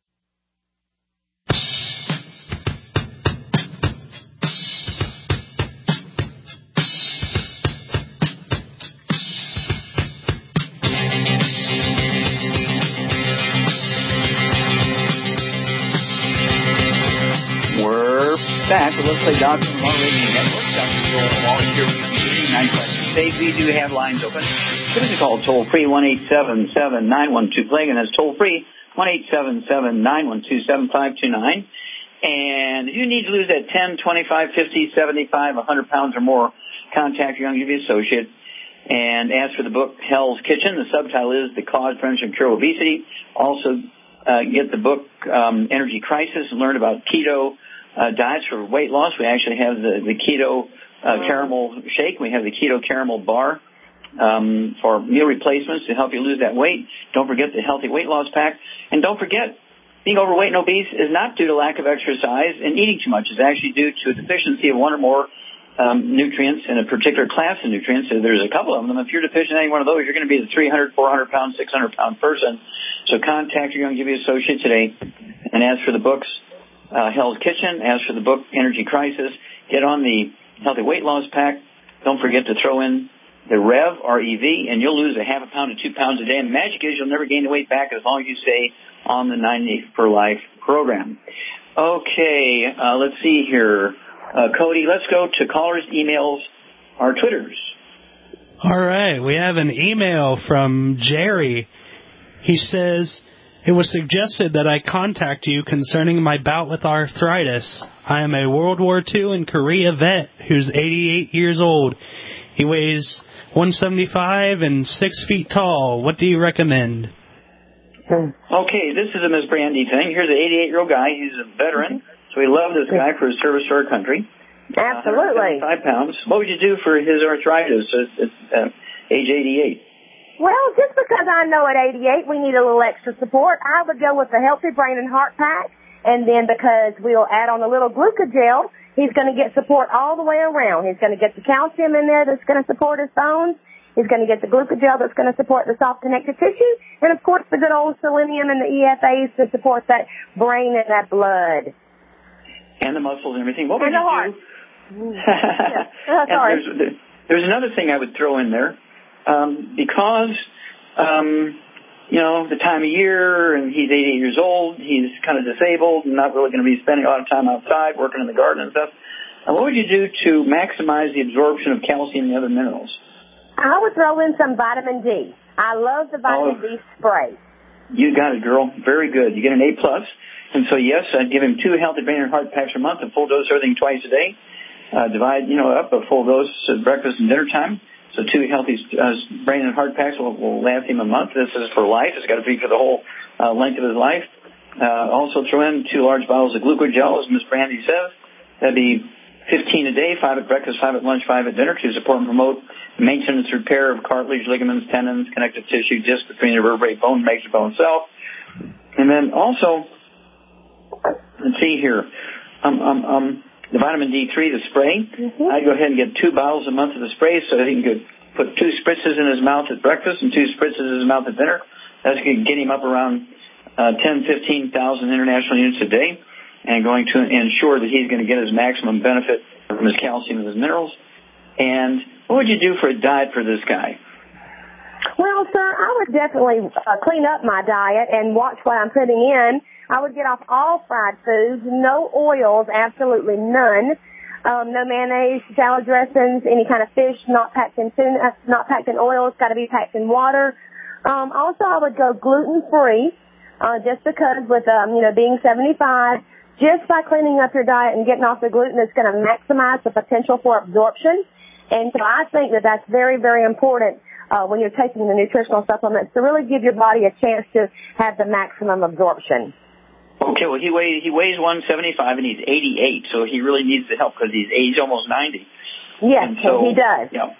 Back with Let's Play Doctor on our radio network. Doctor Joel Wallach here with you. Today we do have lines open. Give us a call toll free one eight seven seven, nine one two, plague, and that's toll free one eight seven seven, nine one two, seven five two nine. And if you need to lose that ten, twenty-five, fifty, seventy-five, one hundred pounds or more, contact your Youngevity associate and ask for the book Hell's Kitchen. The subtitle is The Cause, Prevention, and Cure of Obesity. Also, uh, get the book um, Energy Crisis and learn about keto uh, diets for weight loss. We actually have the, the keto uh, caramel shake. We have the keto caramel bar um, for meal replacements to help you lose that weight. Don't forget the healthy weight loss pack. And don't forget, being overweight and obese is not due to lack of exercise and eating too much. It's actually due to a deficiency of one or more um, nutrients in a particular class of nutrients. So there's a couple of them. If you're deficient in any one of those, you're going to be the three hundred, four hundred pound, six hundred pound person. So contact your Youngevity associate today and ask for the books uh, Hell's Kitchen, ask for the book Energy Crisis, get on the Healthy Weight Loss Pack. Don't forget to throw in the Rev, R E V, and you'll lose a half a pound to two pounds a day. And the magic is you'll never gain the weight back as long as you stay on the ninety for Life program. Okay, uh, let's see here. Uh, Cody, let's go to callers, emails, or Twitters. All right, we have an email from Jerry. He says, it was suggested that I contact you concerning my bout with arthritis. I am a World War Two and Korea vet who's eighty-eight years old. He weighs one seventy-five and six feet tall. What do you recommend? Okay, this is a Miss Brandy thing. Here's an eighty-eight-year-old guy. He's a veteran, so we love this guy for his service to our country. Absolutely. Uh, Five pounds. What would you do for his arthritis at, at uh, age eighty-eight? Well, just because I know at eighty-eight we need a little extra support, I would go with the Healthy Brain and Heart Pack, and then because we'll add on a little glucogel, he's going to get support all the way around. He's going to get the calcium in there that's going to support his bones. He's going to get the glucogel that's going to support the soft connective tissue, and, of course, the good old selenium and the E F As to support that brain and that blood. And the muscles and everything. What would and the you heart. do? yeah. oh, sorry. There's, there's another thing I would throw in there. Um, because, um, you know, the time of year, and he's eighty-eight years old, he's kind of disabled and not really going to be spending a lot of time outside working in the garden and stuff. And what would you do to maximize the absorption of calcium and the other minerals? I would throw in some vitamin D. I love the vitamin oh, D spray. You got it, girl. Very good. You get an A plus. And so, yes, I'd give him two Healthy Brain and Heart Packs a month, a full dose of everything twice a day. Uh, divide, you know, up a full dose at breakfast and dinner time. So two Healthy uh, Brain and Heart Packs will, will last him a month. This is for life. It's got to be for the whole uh, length of his life. Uh, also throw in two large bottles of glucogel, as Miss Brandy says. That'd be fifteen a day, five at breakfast, five at lunch, five at dinner, to support and promote maintenance, repair of cartilage, ligaments, tendons, connective tissue, disc between the vertebrae, bone, makes the bone cell. And then also, let's see here, um, um, um, the vitamin D three, the spray. Mm-hmm. I'd go ahead and get two bottles a month of the spray so that he can put two spritzes in his mouth at breakfast and two spritzes in his mouth at dinner. That's going to get him up around uh, ten, fifteen thousand international units a day, and going to ensure that he's going to get his maximum benefit from his calcium and his minerals. And what would you do for a diet for this guy? Well, sir, I would definitely uh, clean up my diet and watch what I'm putting in. I would get off all fried foods, no oils, absolutely none, um, no mayonnaise, salad dressings, any kind of fish not packed in tuna, not packed in oil. It's got to be packed in water. Um, also, I would go gluten-free, uh, just because with um, you know being seventy-five. Just by cleaning up your diet and getting off the gluten, it's going to maximize the potential for absorption. And so I think that that's very, very important uh, when you're taking the nutritional supplements to really give your body a chance to have the maximum absorption. Okay, well, he weighs, he weighs one seventy-five and he's eighty-eight, so he really needs the help because he's, he's almost ninety. Yes, and so, he does. Yeah.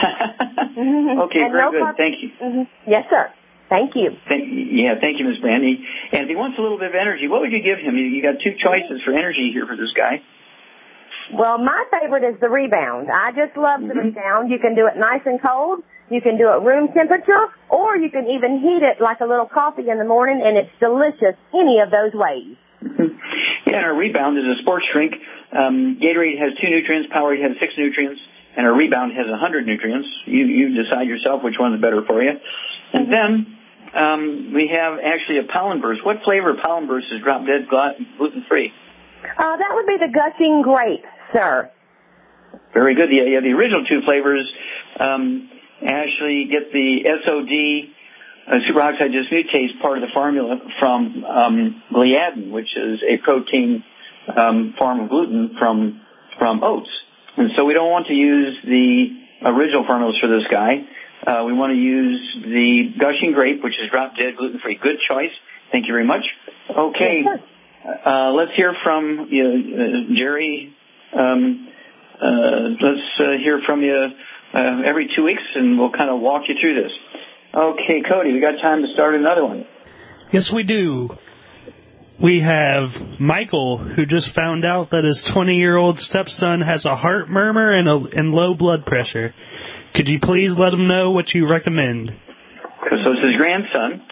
Okay, and very no good. pop- Thank you. Mm-hmm. Yes, sir. Thank you. Thank, yeah, thank you, Miz Brandy. And if he wants a little bit of energy, what would you give him? You, you got two choices for energy here for this guy. Well, my favorite is the Rebound. I just love the mm-hmm. Rebound. You can do it nice and cold. You can do it room temperature, or you can even heat it like a little coffee in the morning, and it's delicious any of those ways. Mm-hmm. Yeah, and our Rebound is a sports drink. Um, Gatorade has two nutrients, Powerade has six nutrients, and our Rebound has one hundred nutrients. You, you decide yourself which one's better for you. And mm-hmm. then um, we have actually a Pollen Burst. What flavor of Pollen Burst is drop dead gluten-free? Uh, that would be the Gushing Grape, sir. Very good. Yeah, yeah, the original two flavors um, actually get the S O D uh, superoxide dismutase is part of the formula from um, gliadin, which is a protein um, form of gluten from from oats. And so we don't want to use the original formulas for this guy. Uh, we want to use the gushing grape, which is drop dead gluten-free. Good choice. Thank you very much. Okay, uh, let's hear from you, uh, Jerry. Um, uh, let's uh, hear from you uh, every two weeks, and we'll kind of walk you through this. Okay, Cody, we got time to start another one. Yes, we do. We have Michael, who just found out that his twenty-year-old stepson has a heart murmur and, a, and low blood pressure. Could you please let him know what you recommend? So it's his grandson.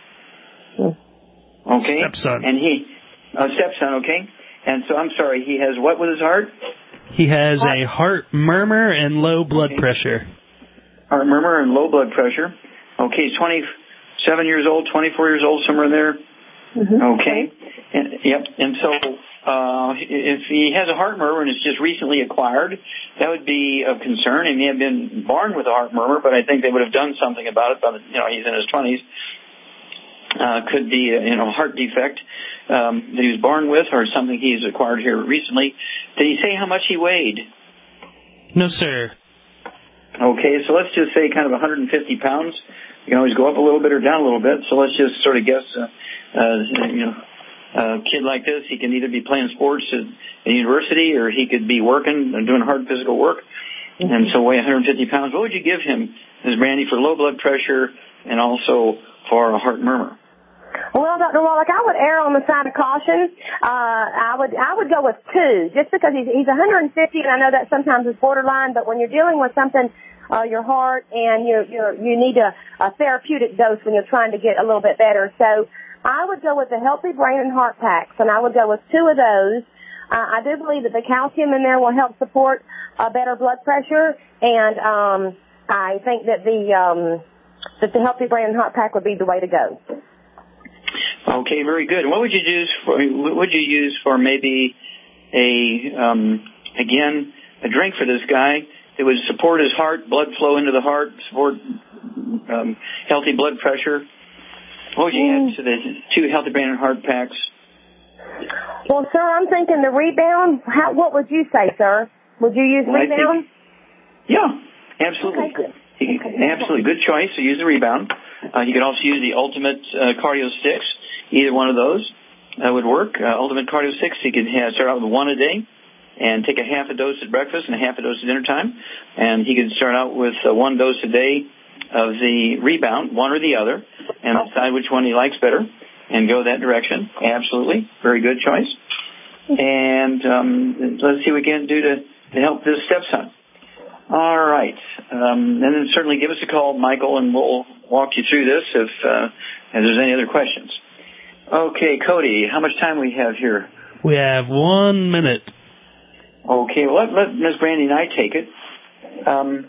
Okay. Stepson. And he, uh, stepson, okay. And so, I'm sorry, he has what with his heart? He has heart. a heart murmur and low blood okay. pressure. Heart murmur and low blood pressure. Okay, he's twenty-seven years old, twenty-four years old, somewhere in there. Mm-hmm. Okay. And, yep. And so, uh, if he has a heart murmur and it's just recently acquired, that would be of concern. He may have been born with a heart murmur, but I think they would have done something about it. But, you know, he's in his twenties. Uh, could be, a, you know, heart defect um, that he was born with, or something he's acquired here recently. Did he say how much he weighed? No, sir. Okay, so let's just say kind of one hundred fifty pounds. You can always go up a little bit or down a little bit. So let's just sort of guess, uh, uh, you know, a kid like this, he can either be playing sports at a university, or he could be working and doing hard physical work. Mm-hmm. And so weigh one hundred fifty pounds. What would you give him, Miz Brandy, for low blood pressure and also for a heart murmur? Well, Doctor Wallach, I would err on the side of caution. Uh, I would I would go with two, just because he's he's one hundred fifty, and I know that sometimes is borderline, but when you're dealing with something, uh, your heart, and you you you need a, a therapeutic dose when you're trying to get a little bit better. So I would go with the Healthy Brain and Heart Packs, and I would go with two of those. Uh, I do believe that the calcium in there will help support uh, better blood pressure, and um, I think that the um, that the Healthy Brain and Heart Pack would be the way to go. Okay, very good. What would you use for? What would you use for maybe a um, again a drink for this guy that would support his heart, blood flow into the heart, support um, healthy blood pressure? What would you mm. add to the two Healthy Brain and Heart Packs? Well, sir, I'm thinking the Rebound. How, what would you say, sir? Would you use well, Rebound? Think, yeah, absolutely. Okay, good. He, okay, absolutely, good choice. So use the Rebound. Uh, you could also use the Ultimate uh, Cardio Six. Either one of those uh, would work. Uh, Ultimate Cardio Six, you could have, start out with one a day and take a half a dose at breakfast and a half a dose at dinner time. And he could start out with uh, one dose a day of the Rebound, one or the other, and oh. decide which one he likes better and go that direction. Absolutely. Very good choice. And um, let's see what we can do to, to help this stepson. All right. Um, and then certainly give us a call, Michael, and we'll walk you through this if, uh, if there's any other questions. Okay, Cody, how much time we have here? We have one minute. Okay, well, let, let Miz Brandy and I take it. Um,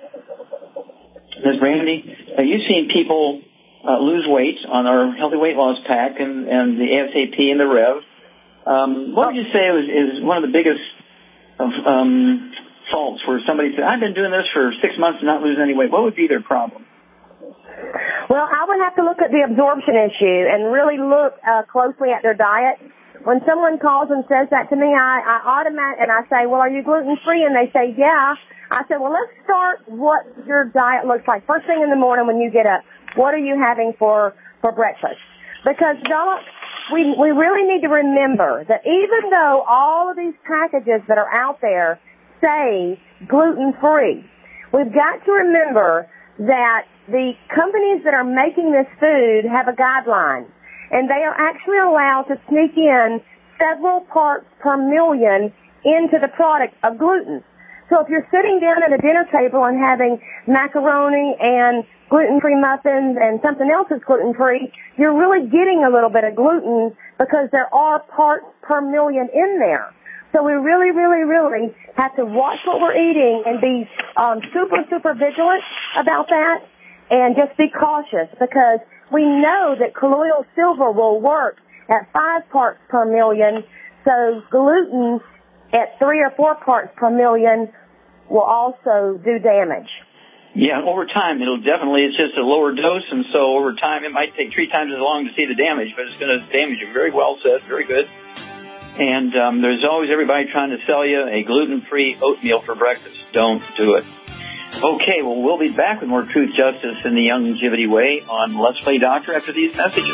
Miz Brandy, have you seen people uh, lose weight on our Healthy Weight Loss Pack and, and the A S A P and the Rev? Um, what would you say is, is one of the biggest of, um, faults where somebody said, I've been doing this for six months and not losing any weight? What would be their problem? Well, I would have to look at the absorption issue and really look uh, closely at their diet. When someone calls and says that to me, I, I automatic and I say, well, are you gluten-free? And they say, yeah. I said, well, let's start what your diet looks like. First thing in the morning when you get up, what are you having for, for breakfast? Because, Doc, we, we really need to remember that even though all of these packages that are out there say gluten-free, we've got to remember that the companies that are making this food have a guideline, and they are actually allowed to sneak in several parts per million into the product of gluten. So if you're sitting down at a dinner table and having macaroni and gluten-free muffins and something else is gluten-free, you're really getting a little bit of gluten because there are parts per million in there. So we really, really, really have to watch what we're eating and be um, super, super vigilant about that. And just be cautious, because we know that colloidal silver will work at five parts per million, so gluten at three or four parts per million will also do damage. Yeah, over time, it'll definitely, it's just a lower dose, and so over time, it might take three times as long to see the damage, but it's going to damage you. Very well said, very good. And um, there's always everybody trying to sell you a gluten-free oatmeal for breakfast. Don't do it. Okay, well, we'll be back with more Truth, Justice, and the Youngevity Way on Let's Play Doctor after these messages.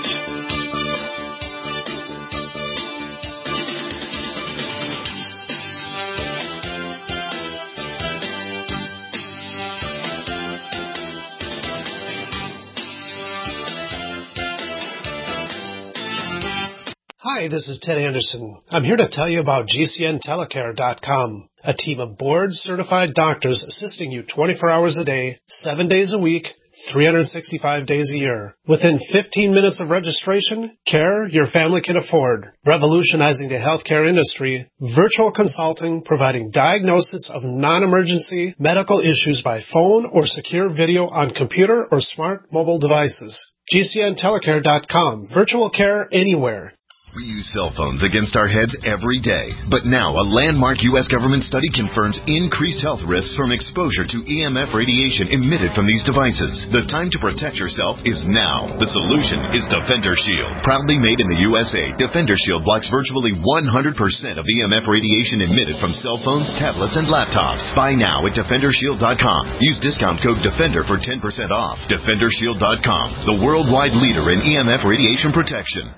Hi, this is Ted Anderson. I'm here to tell you about G C N telecare dot com, a team of board-certified doctors assisting you twenty-four hours a day, seven days a week, three hundred sixty-five days a year. Within fifteen minutes of registration, care your family can afford. Revolutionizing the healthcare industry, virtual consulting providing diagnosis of non-emergency medical issues by phone or secure video on computer or smart mobile devices. G C N telecare dot com, virtual care anywhere. We use cell phones against our heads every day. But now a landmark U S government study confirms increased health risks from exposure to E M F radiation emitted from these devices. The time to protect yourself is now. The solution is Defender Shield. Proudly made in the U S A, Defender Shield blocks virtually one hundred percent of E M F radiation emitted from cell phones, tablets, and laptops. Buy now at Defender Shield dot com. Use discount code DEFENDER for ten percent off. Defender Shield dot com, the worldwide leader in E M F radiation protection.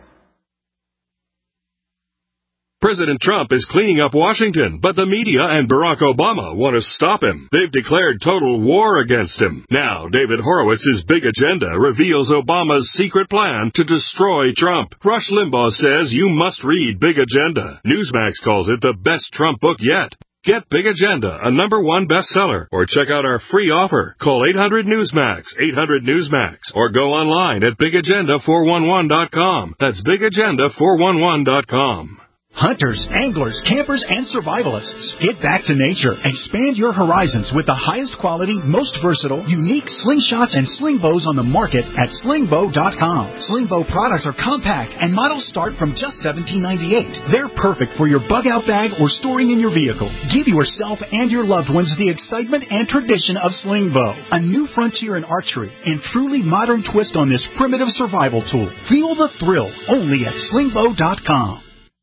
President Trump is cleaning up Washington, but the media and Barack Obama want to stop him. They've declared total war against him. Now, David Horowitz's Big Agenda reveals Obama's secret plan to destroy Trump. Rush Limbaugh says you must read Big Agenda. Newsmax calls it the best Trump book yet. Get Big Agenda, a number one bestseller, or check out our free offer. Call eight hundred Newsmax, eight hundred Newsmax, or go online at big agenda four one one dot com. That's big agenda four one one dot com. Hunters, anglers, campers, and survivalists. Get back to nature. Expand your horizons with the highest quality, most versatile, unique slingshots and sling bows on the market at sling bow dot com. Sling bow products are compact and models start from just seventeen ninety-eight. They're perfect for your bug-out bag or storing in your vehicle. Give yourself and your loved ones the excitement and tradition of sling bow. A new frontier in archery and truly modern twist on this primitive survival tool. Feel the thrill only at sling bow dot com.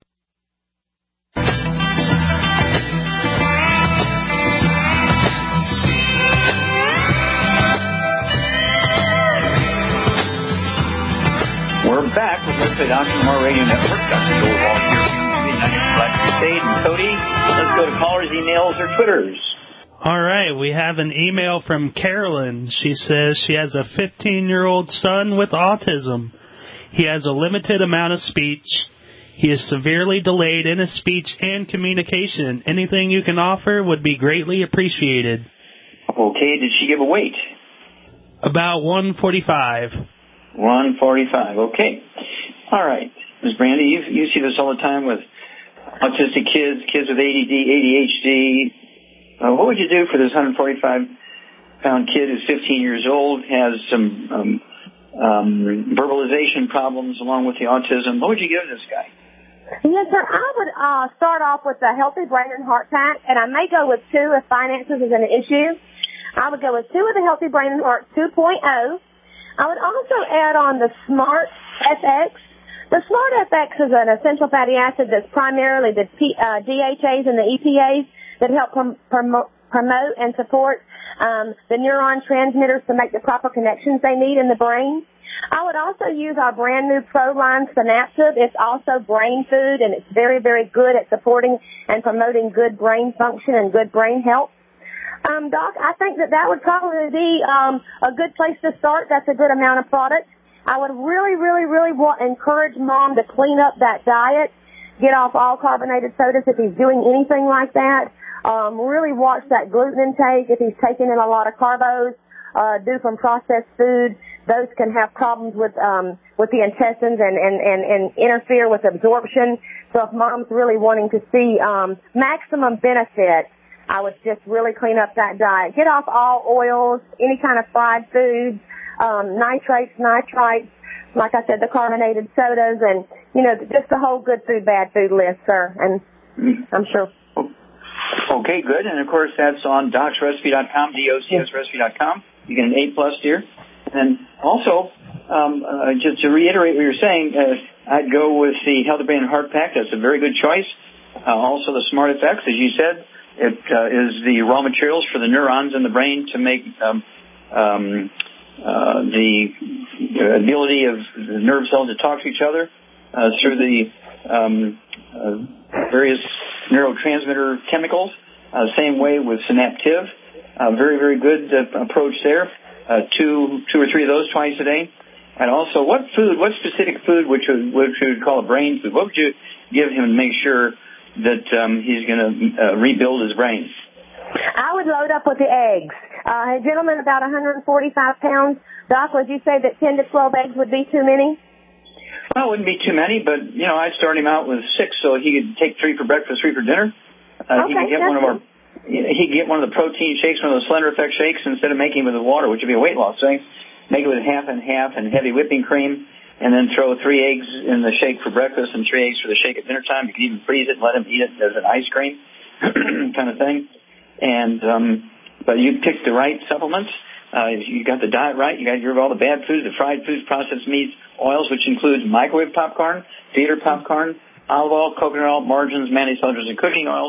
We're back with Let's Play Doctor More Radio Network. Doctor Joel Wall here from Black Crusade. And Cody, let's go to callers, emails, or Twitters. All right, we have an email from Carolyn. She says she has a fifteen-year-old son with autism. He has a limited amount of speech. He is severely delayed in his speech and communication. Anything you can offer would be greatly appreciated. Okay, did she give a weight? About one forty-five. one forty-five, okay. All right. Miz Brandy, you you see this all the time with autistic kids, kids with A D D, A D H D. Uh, what would you do for this one forty-five pound kid who's fifteen years old, has some um, um, verbalization problems along with the autism? What would you give this guy? Yes, sir. I would uh, start off with the Healthy Brain and Heart Pack, and I may go with two if finances is an issue. I would go with two of the Healthy Brain and Heart two point oh. I would also add on the Smart F X. The Smart F X is an essential fatty acid that's primarily the P, uh, D H As and the E P As that help prom- promote, promote and support um, the neuron transmitters to make the proper connections they need in the brain. I would also use our brand new ProLine Synaptive. It's also brain food, and it's very, very good at supporting and promoting good brain function and good brain health. Um, Doc, I think that that would probably be um, a good place to start. That's a good amount of product. I would really, really, really want encourage Mom to clean up that diet, get off all carbonated sodas if he's doing anything like that. Um, really watch that gluten intake if he's taking in a lot of carbos, uh, due from processed food. Those can have problems with um, with the intestines and, and, and, and interfere with absorption. So if Mom's really wanting to see um, maximum benefit, I would just really clean up that diet. Get off all oils, any kind of fried foods, um, nitrates, nitrites, like I said, the carbonated sodas, and, you know, just the whole good food, bad food list, sir. And I'm sure Okay, good. And, of course, that's on docs recipe dot com, D O C S recipe dot com. You get an A-plus deer. And also, um, uh, just to reiterate what you're saying, uh, I'd go with the Healthy Brain and Heart Pack. That's a very good choice. Uh, also, the Smart Effects, as you said, it uh, is the raw materials for the neurons in the brain to make um, um, uh, the ability of the nerve cells to talk to each other uh, through the um, uh, various neurotransmitter chemicals. Uh, same way with Synaptive. Uh, very, very good uh, approach there. Uh, two, two or three of those twice a day. And also, what food, what specific food, which would, which we would call a brain food, what would you give him to make sure that um, he's going to uh, rebuild his brain? I would load up with the eggs. Uh, a gentleman about one hundred forty-five pounds. Doc, would you say that ten to twelve eggs would be too many? Well, it wouldn't be too many, but, you know, I'd start him out with six so he could take three for breakfast, three for dinner. Uh, okay, he could get one of our, he could get one of the protein shakes, one of those Slender Effect shakes, instead of making it with the water, which would be a weight loss thing. Make it with half and half and heavy whipping cream, and then throw three eggs in the shake for breakfast and three eggs for the shake at dinner time. You can even freeze it and let him eat it as an ice cream kind of thing. And um, but you picked the right supplements. Uh, you got the diet right. You got rid of all the bad foods, the fried foods, processed meats, oils, which includes microwave popcorn, theater popcorn, olive oil, coconut oil, margarines, mayonnaise, sulfurs, and cooking oils,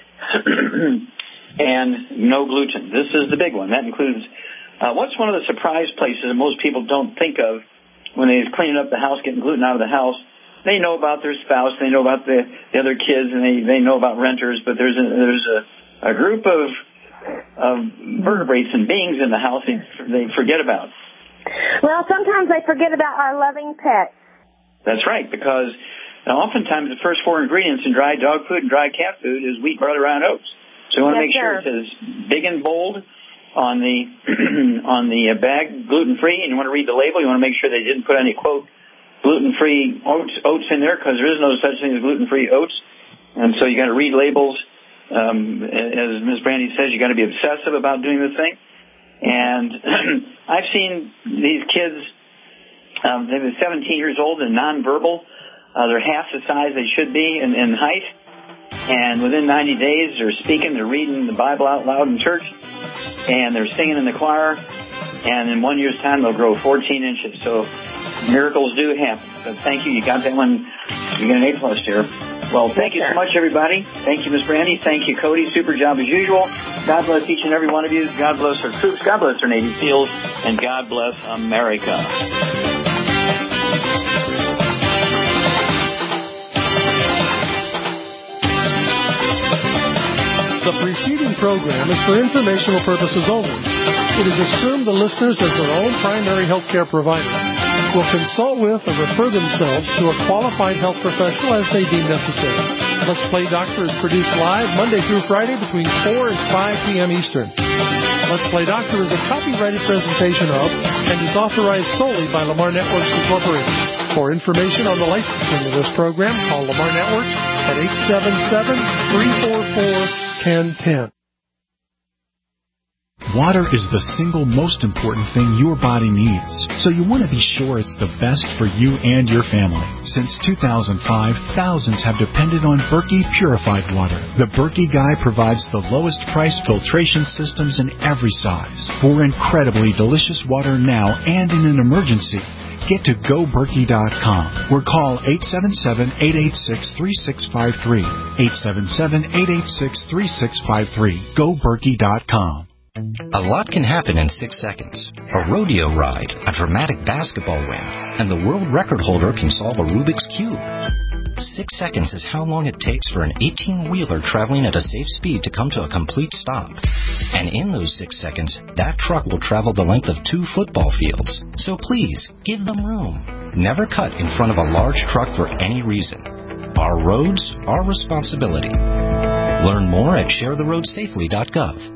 and no gluten. This is the big one. That includes uh, what's one of the surprise places that most people don't think of when they're cleaning up the house, getting gluten out of the house. They know about their spouse, they know about the, the other kids, and they, they know about renters, but there's a, there's a, a group of of vertebrates and beings in the house they, they forget about. Well, sometimes they forget about our loving pets. That's right, because oftentimes the first four ingredients in dry dog food and dry cat food is wheat, barley, rye, and oats. So you want to yes, make sure sir. it says big and bold on the on the bag, gluten-free, and you want to read the label. You want to make sure they didn't put any, quote, gluten-free oats, oats in there, because there is no such thing as gluten-free oats. And so you got to read labels. Um, as Miz Brandy says, you got to be obsessive about doing this thing. And I've seen these kids, um, they've been seventeen years old and nonverbal. Uh, they're half the size they should be in, in height. And within ninety days, they're speaking, they're reading the Bible out loud in church, and they're singing in the choir. And in one year's time, they'll grow fourteen inches. So miracles do happen. But thank you. You got that one. You got an A-plus here. Well, thank you so much, everybody. Thank you, Miz Brandy. Thank you, Cody. Super job as usual. God bless each and every one of you. God bless our troops. God bless our Navy SEALs. And God bless America. The preceding program is for informational purposes only. It is assumed the listeners, as their own primary health care provider, will consult with or refer themselves to a qualified health professional as they deem necessary. Let's Play Doctor is produced live Monday through Friday between four and five p.m. Eastern. Let's Play Doctor is a copyrighted presentation of and is authorized solely by Lamar Networks Incorporated. For information on the licensing of this program, call Lamar Networks at eight seven seven, three four four, one zero one zero. Water is the single most important thing your body needs, so you want to be sure it's the best for you and your family. Since two thousand five, thousands have depended on Berkey Purified Water. The Berkey Guy provides the lowest price filtration systems in every size for incredibly delicious water now and in an emergency. Get to go berkey dot com or call eight seven seven, eight eight six, three six five three. eight seven seven, eight eight six, three six five three. go berkey dot com. A lot can happen in six seconds. A rodeo ride, a dramatic basketball win, and the world record holder can solve a Rubik's Cube. Six seconds is how long it takes for an eighteen-wheeler traveling at a safe speed to come to a complete stop. And in those six seconds, that truck will travel the length of two football fields. So please, give them room. Never cut in front of a large truck for any reason. Our roads, our responsibility. Learn more at share the road safely dot gov.